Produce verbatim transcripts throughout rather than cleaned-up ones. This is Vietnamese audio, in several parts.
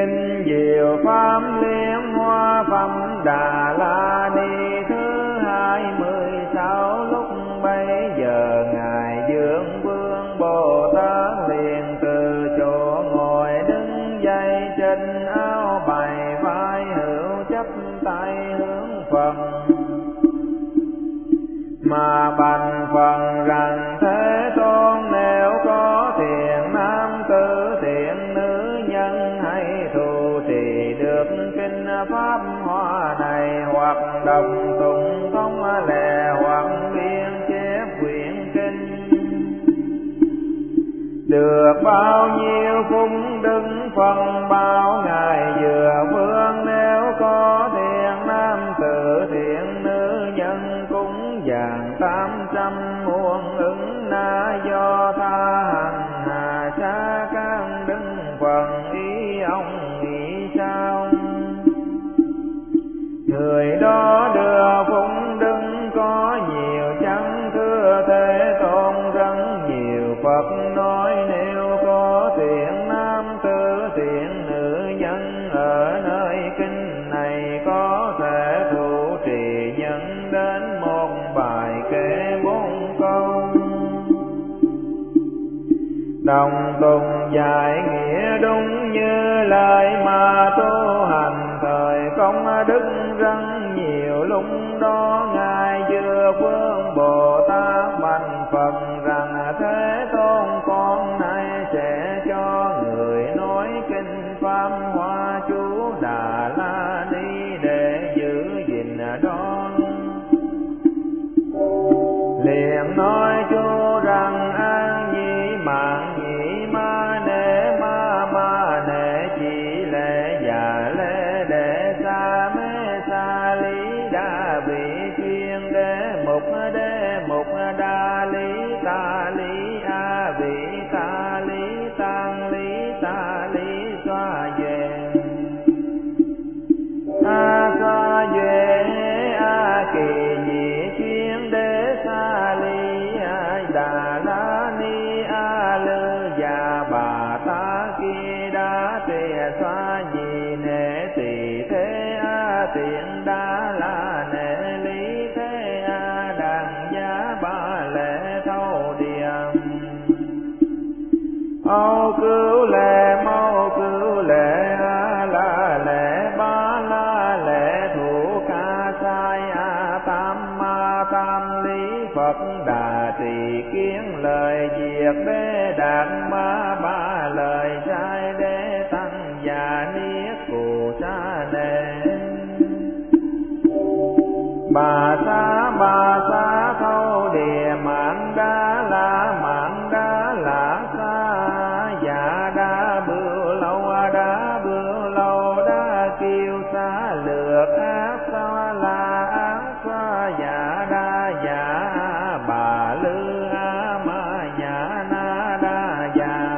kinh diệu pháp liên hoa phẩm Đà La Ni thứ hai mươi sáu. Lúc bấy giờ ngài Dương Vương Bồ Tát liền từ chỗ ngồi đứng dậy, trên áo bày vai hữu chắp tay hướng Phật mà bạch Phật rằng: Thế Tôn, nếu có thiện nam tử thiện nữ nhân hay thù trì được kinh pháp hoa này, hoặc đọc tụng thông lệ, hoặc biên chép quyển kinh, được bao nhiêu phúc đức phần bao ngài vừa vương. Nếu có thiện nam tử thiện nữ nhân cúng dường tám trăm muôn ứng na, do tha hành hà sa can đức phần ý ông nghĩ sao? Người đó đưa phúc đức có nhiều chăng? Thưa Thế Tôn, rất nhiều. Phật nói: Nếu có thiện nam tử thiện nữ nhân ở nơi kinh này, có thể thụ trì nhân đến một bài kệ bốn câu, đồng tùng giải nghĩa đúng như lời mà tu hành, thời công đức rất nhiều. Lúc đó ngài vừa vương Bồ Tát bạch Phật rằng: Thế Tôn, con nay sẽ cho người nói kinh pháp hoa chú Đà La Ni để giữ gìn đó. Liền nói chú rằng: An nhi mạng nhị ma nệ ma ma nệ chỉ lệ già lệ đệ sa mê sa lý đa vị chuyên đế mục đế mục đa lý ta lý a vị ta lý tăng lý ta lý xoa về a xoa về a kỳ nhị chuyên đế sa lý a Đà La Ni a lư già bà ta ki đa tề xoa nhị nệ tỳ thế a tiện đa la nệ lý thế a đàn giá ba lệ thâu điềm âu cứu lệ mau cứu lệ a la lệ ba la lệ thủ ca sai a tam ma tam lý Phật đà trì kiến lời diệt đế đạt ma ba lời sai đế tăng già niết cù sa đề bà sa bà sa thâu địa mạng đa la mạng đa la sa dạ đa bưu lâu đa bưu lâu đa kiêu sa lược ác sa la ác sa dạ đa dạ bà lư a ma dạ na đa dạ.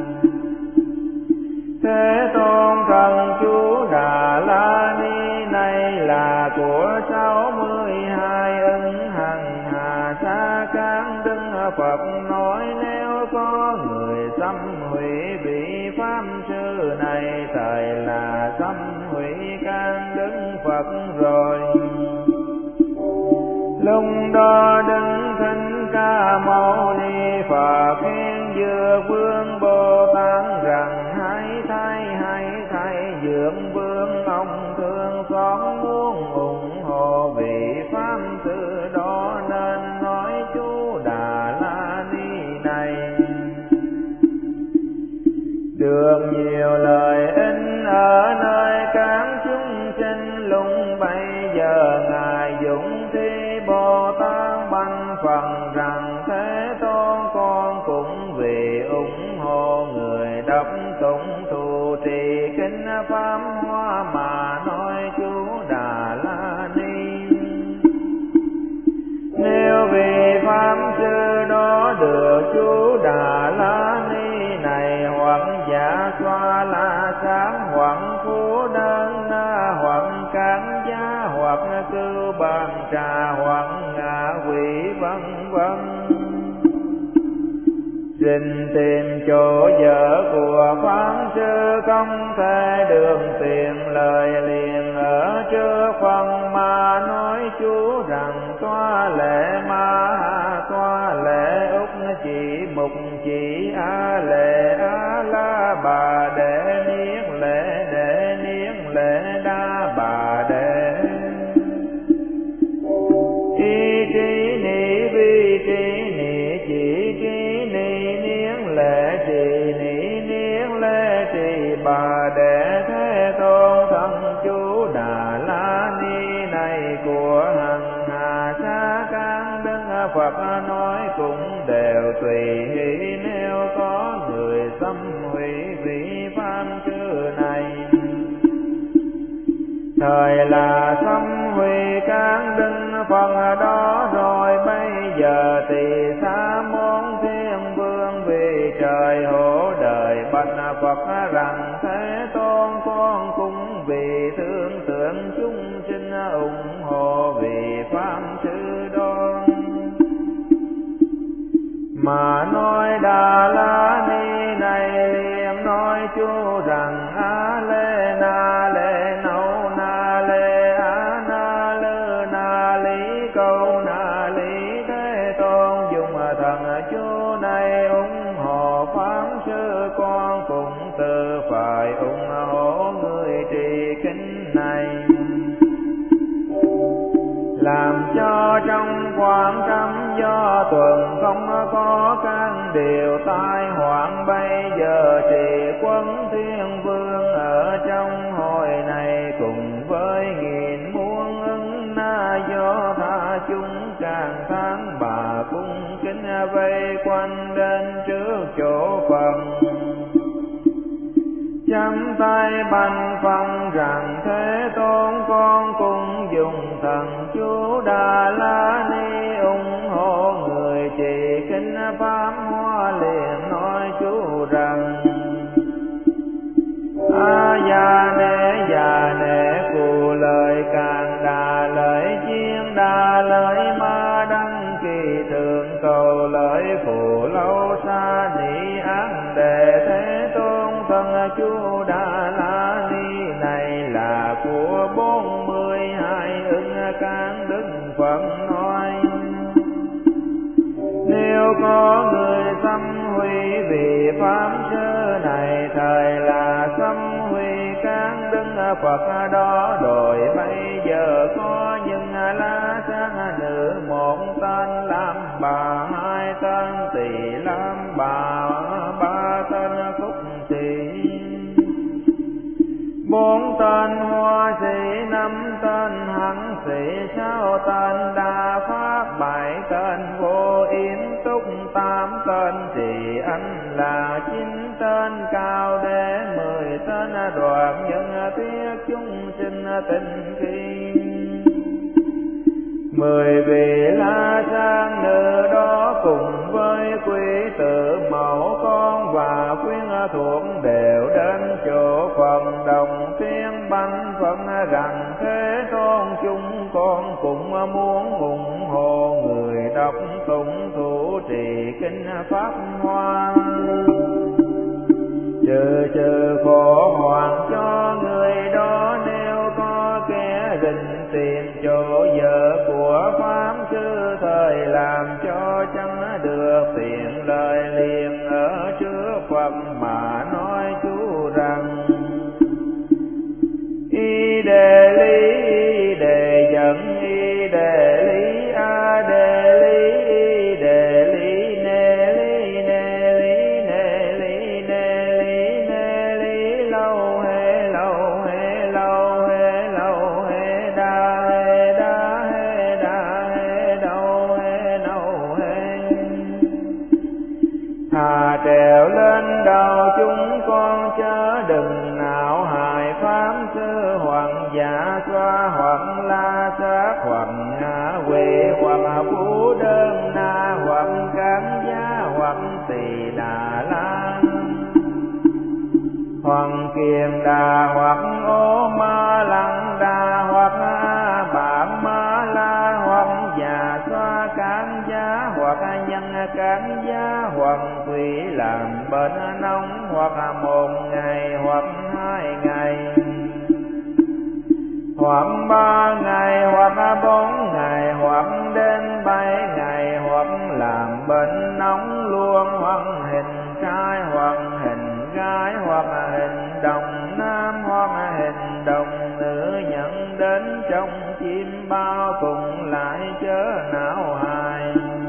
Thế Tôn, thần chú Đà La Ni này là của sáu mươi hai ân hằng hà sa cán đức Phật nói: Nếu có người xâm hủy vị pháp sư này, thời là xâm hủy can đức Phật rồi. Lúc đó Đức Thích Ca Mâu Ni Phật khen Dược Vương Bồ Tát rằng: Hãy thay hãy thay Dược Vương, ông thương xót muốn ủng hộ vị pháp sư đó, nên nói chú Đà La Ni này được nhiều lợi ích ở nơi các chúng sinh. Lúc bây giờ ngài Dũng Thi Bồ Tát bạch Phật rằng: Thế Tôn, con cũng vì ủng hộ người đọc tụng thù trì kinh pháp hoa mà nói chú Đà La Ni. Nếu vị pháp sư đó được chú Đà La Ni này, hoặc giả xoa la sáng, hoặc phú đơn na, hoặc cán giá, hoặc cưu bàn trà, hoặc ngạ quỷ vân vân, Rình tìm chỗ dở của Pháp Sư không thể đường tìm lời liền ở trước phần mà nói chú rằng toa lệ ma toa lệ úc chỉ mục chỉ a lệ a la bà đệ niết lệ đệ niết lệ đa bà đệ y trí ni vi trí ni chỉ trí ni niết lệ trì ni niết lệ trì bà đệ thế tôn thân chú Đà La Ni này của hằng hà sa can đức Phật nói cũng đều tùy hỷ nếu có người xâm hủy vi phạm chữ này. Thời là xâm hủy các đức Phật đó rồi bây giờ tỳ xá môn thiên vương vì trời hổ đời bạch Phật rằng thế tôn con cũng vì thương tưởng chúng sinh ủng hộ vì pháp sư đó mà nói Đà La Ni này liền nói chú rằng a lê na lê nâu na lê a na lư na lý câu na lý thế tôn dùng thần chú này ủng hộ pháp sư con cũng tự phải ủng hộ người trì kinh này làm cho trong khoảng trăm do tuần không có các điều tai hoạn bây giờ trì quân thiên vương ở trong hội này cùng với nghìn muôn ứng na do tha chúng càng tháng bà cung kính vây quanh đến trước chỗ Phật chắp tay bạch phân rằng thế tôn con cũng dùng thần chú Đà La Ni ủng hộ người trì kinh pháp hoa liền nói chú rằng a già nê già nê phù lời càng đà lợi chiên đà lợi ma đăng kỳ thường cầu lợi phù lâu xa ni án đề thế tôn thân chú Đà La Ni này là của bốn mươi hai ứng can đức Phật nói nếu có người xâm hủy vì pháp sư này thời là xâm hủy các đức Phật đó rồi bây giờ có những lá sáng nữ một tên làm bà hai tên tỳ làm bà ba tên phúc tỳ bốn tên hoa sĩ năm tên hằng sĩ sáu tên đa pháp bảy tên vô yến túc tám tên trì anh là chín tên cao đế mười tên đoàn nhân thiết chúng sinh tinh khi mười vị la sang nữ đó cùng với quý tử mẫu con và quyến thuộc đều đến chỗ Phật đồng tiếng bánh phân rằng thế tôn chúng con cũng muốn ủng hộ người đọc tụng thủ trì kinh pháp hoa trừ trừ khổ hoạn cho người đó nếu có kẻ rình tìm chỗ dở của pháp sư thời làm cho chẳng được tiện lời liền ở trước Phật mà nói chú rằng y đề lý y đề dẫn y đề lý a đề lý y đề lý nê lý nê lý nê lý nê lý nê lý lâu hê lâu hê lâu hê lâu hê đa hê đa hê đa hê đâu hê đâu hê thà trèo lên đầu chúng con chớ đừng nào hại pháp sư hoặc giả xoa hoặc la sát hoặc ngã quỷ hoặc phú đơn na hoặc cám giá hoặc tỳ đà la hoặc kiềm đà hoặc ô ma lăng đà hoặc a bạc ma la hoặc già xoa cám giá hoặc nhân cán giá, hoặc thủy làm bệnh nóng, hoặc một ngày hoặc hai ngày, hoặc ba ngày hoặc bốn ngày, hoặc đến bảy ngày, hoặc làm bệnh nóng luôn, hoặc hình trai hoặc hình gái, hoặc hình đồng nam hoặc hình đồng nữ, nhận đến trong chim bao cùng lại chớ não hại.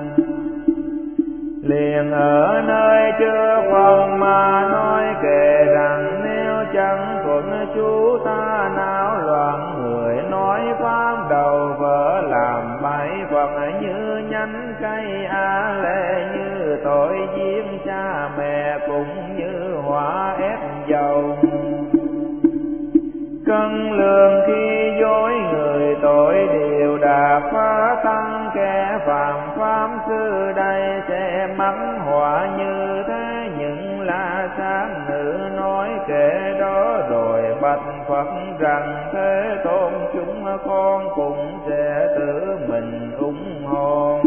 Liền ở nơi chưa phần mà nói kể rằng, nếu chẳng thuận chú ta não loạn, người nói pháp đầu vỡ làm bậy, Phật như nhánh cây a lê, như tội giết cha mẹ cũng như hỏa ép dầu. Cân lường khi dối người tội đều đạt, phá tăng kẻ phạm pháp sư đây sẽ mắc họa như thế. Nhưng La Sát nữ nói kể đó rồi bạch Phật rằng, Thế Tôn chúng con cũng sẽ tự mình ủng hộ.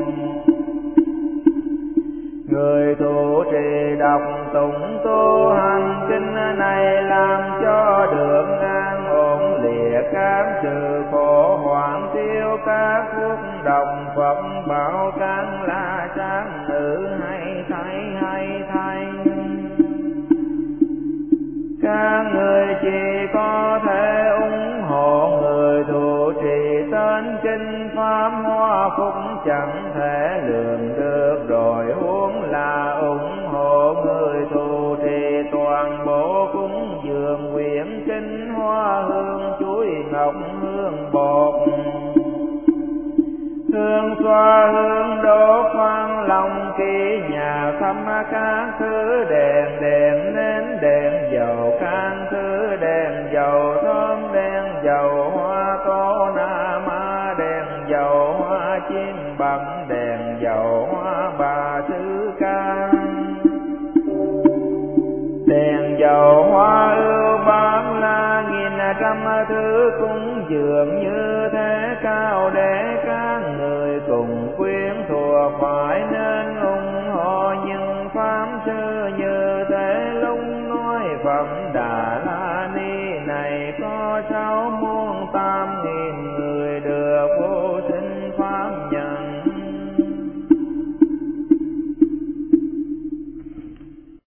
Người trụ trì đọc tụng tu hành kinh này, làm cho được an ổn lìa các sự khổ hoạn, tiêu các phước đồng Phật bảo các La Sát nữ hay thay hay thay. Các người chỉ có thể ủng hộ người trụ trì tên kinh pháp Hoa Phúc, chẳng thể lường được rồi, huống là ủng hộ người trụ trì toàn bộ cúng dường quyển kinh hoa hương chuối ngọc hương bột. Hương xoa hương đốt khoan lòng khi nhà thăm các thứ đèn đèn nến đèn dầu, các thứ đèn dầu thơm đèn dầu hoa tô na ma, đèn dầu hoa chim bằng, đèn dầu hoa bà thứ ca, đèn dầu hoa ưu bán la nghìn trăm thứ cúng dường như thế cao, để các người cùng quyến thuộc phải nên ủng hộ. Nhưng pháp sư như thế lúc nói Phật Đà La